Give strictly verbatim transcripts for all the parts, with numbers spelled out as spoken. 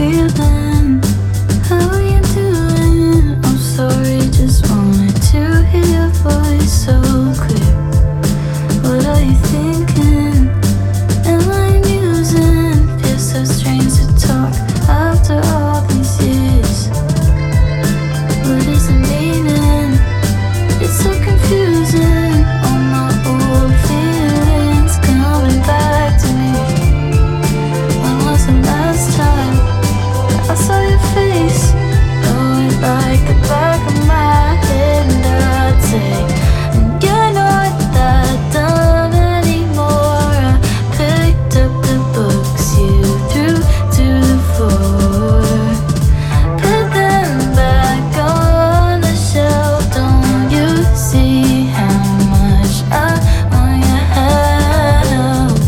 feeling? How are you doing? I'm sorry, just wanted to hear your voice so clear. What are you thinking? Am I musing? Feels so strange to talk after all these years. What is the meaning? It's so confusing. All my old feelings coming back to me. When was the last time that I saw your face? Know it like the back of my head, and I'd say, and you're not that dumb anymore. I picked up the books you threw to the floor, put them back on the shelf. Don't you see how much I want your help?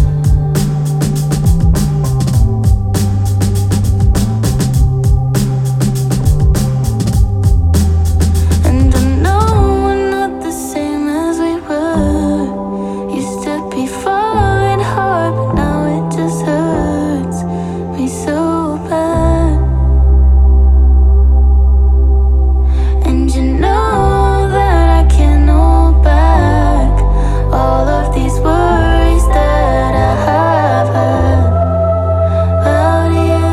And I know we're not the same as we were. Used to be falling hard, but now it just hurts me so bad. And you know that I can't hold back all of these worries that I have had about you.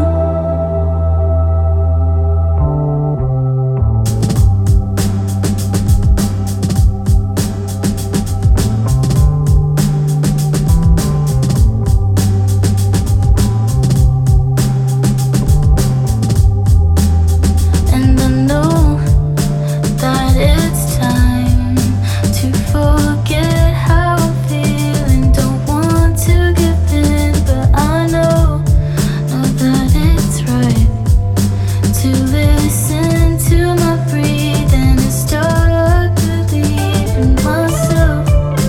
And I know that it's time to forget how I feel and don't want to give in, but I know, know that it's right to listen to my breathing and start believing myself.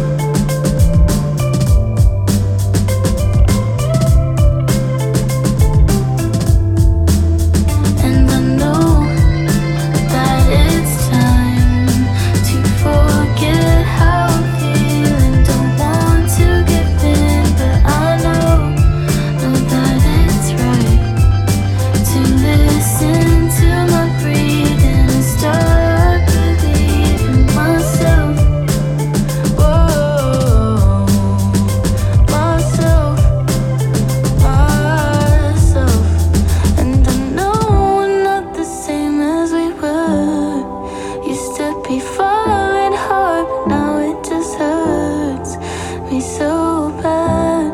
And I know that it's time to forget how I feel and don't want to give in, but I know, know that it's right to listen to my breathing and start believing myself. Whoa, myself, myself. And I know we're not the same as we were. Used to be falling hard, but now it just hurts me so bad.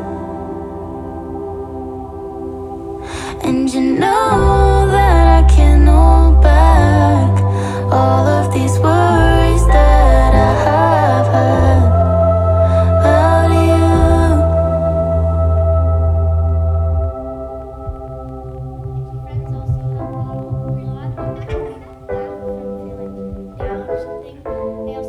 And you know that I can't hold back all of these worries that I have had about you. Friends also help you a lot with that, like that, from feeling down or something. They also